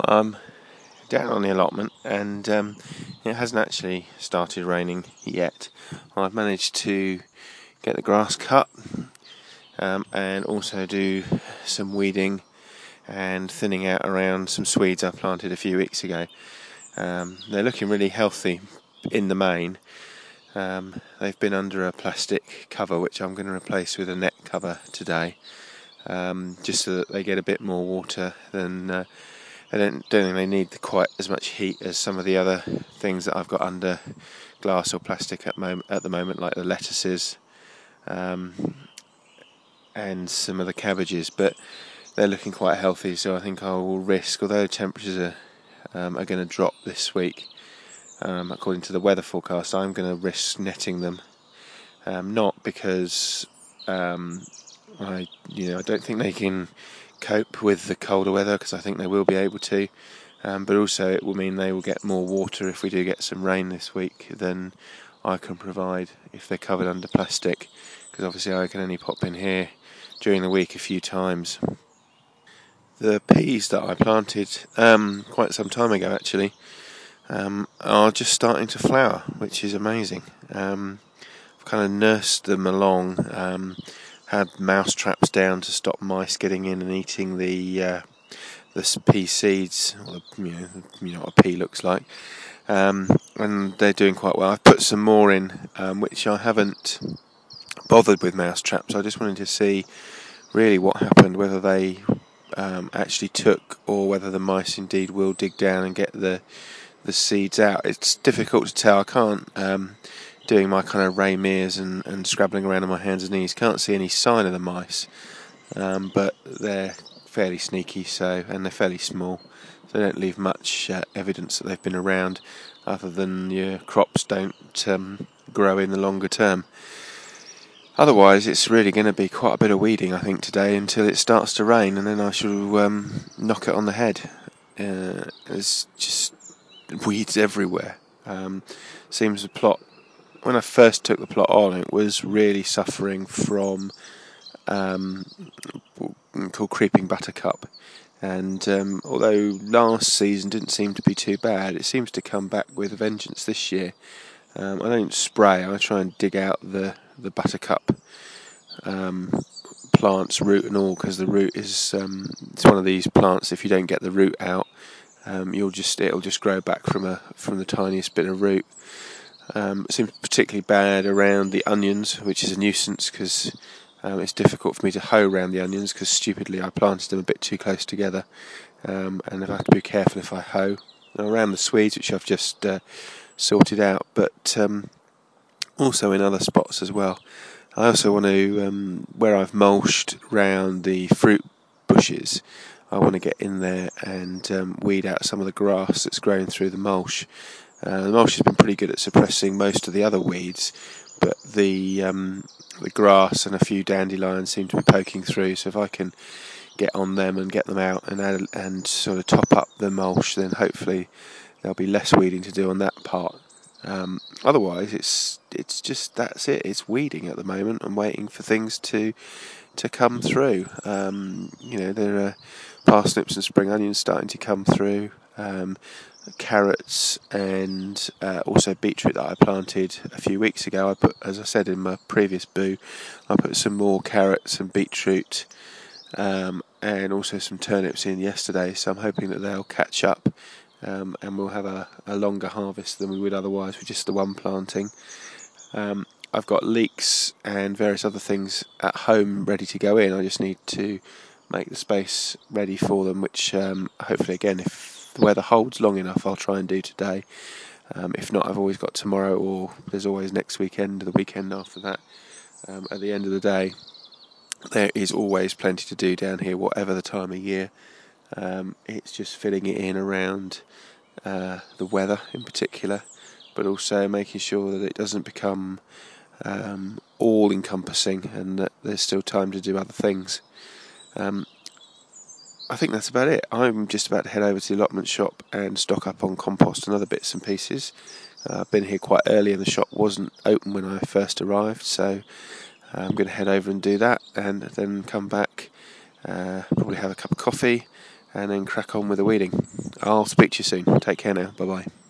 I'm down on the allotment, and it hasn't actually started raining yet. I've managed to get the grass cut and also do some weeding and thinning out around some Swedes I planted a few weeks ago. They're looking really healthy in the main. They've been under a plastic cover which I'm going to replace with a net cover today, just so that they get a bit more water than I don't think they need quite as much heat as some of the other things that I've got under glass or plastic at the moment, like the lettuces and some of the cabbages. But they're looking quite healthy, so I think I will risk, although the temperatures are going to drop this week, according to the weather forecast, I'm going to risk netting them. Not because I don't think they can cope with the colder weather, because I think they will be able to, but also it will mean they will get more water if we do get some rain this week than I can provide if they're covered under plastic, because obviously I can only pop in here during the week a few times. The peas that I planted quite some time ago actually are just starting to flower, which is amazing. I've kind of nursed them along, had mouse traps down to stop mice getting in and eating the pea seeds, or you know what a pea looks like, and they're doing quite well. I've put some more in, which I haven't bothered with mouse traps. I just wanted to see really what happened, whether they actually took, or whether the mice indeed will dig down and get the seeds out. It's difficult to tell. I can't, doing my kind of Ray Mears and scrabbling around on my hands and knees, can't see any sign of the mice, but they're fairly sneaky, and they're fairly small, so they don't leave much evidence that they've been around, other than your crops don't grow in the longer term. Otherwise, it's really going to be quite a bit of weeding, I think, today, until it starts to rain, and then I shall knock it on the head. There's just weeds everywhere. Seems the plot, when I first took the plot on, it was really suffering from called creeping buttercup, and although last season didn't seem to be too bad, it seems to come back with a vengeance this year. I don't spray. I try and dig out the buttercup plant's root and all, because the root is it's one of these plants, if you don't get the root out, it'll just grow back from the tiniest bit of root. It seems particularly bad around the onions, which is a nuisance, because it's difficult for me to hoe around the onions, because stupidly I planted them a bit too close together, and I have to be careful if I hoe. Around the Swedes, which I've just sorted out, but also in other spots as well. I also want to, where I've mulched round the fruit bushes, I want to get in there and weed out some of the grass that's growing through the mulch. The mulch has been pretty good at suppressing most of the other weeds, but the grass and a few dandelions seem to be poking through, so if I can get on them and get them out and sort of top up the mulch, then hopefully there'll be less weeding to do on that part. Otherwise, it's just, that's it. It's weeding at the moment and waiting for things to come through. There are parsnips and spring onions starting to come through, carrots, and also beetroot that I planted a few weeks ago. I put, as I said in my previous boo, I put some more carrots and beetroot and also some turnips in yesterday, so I'm hoping that they'll catch up, and we'll have a longer harvest than we would otherwise with just the one planting. I've got leeks and various other things at home ready to go in. I just need to make the space ready for them, which hopefully, again, if the weather holds long enough, I'll try and do today. If not, I've always got tomorrow, or there's always next weekend, or the weekend after that. At the end of the day, there is always plenty to do down here, whatever the time of year. It's just fitting it in around the weather in particular, but also making sure that it doesn't become all-encompassing, and that there's still time to do other things. I think that's about it. I'm just about to head over to the allotment shop and stock up on compost and other bits and pieces. I've been here quite early and the shop wasn't open when I first arrived, so I'm going to head over and do that, and then come back, probably have a cup of coffee, and then crack on with the weeding. I'll speak to you soon. Take care now. Bye bye.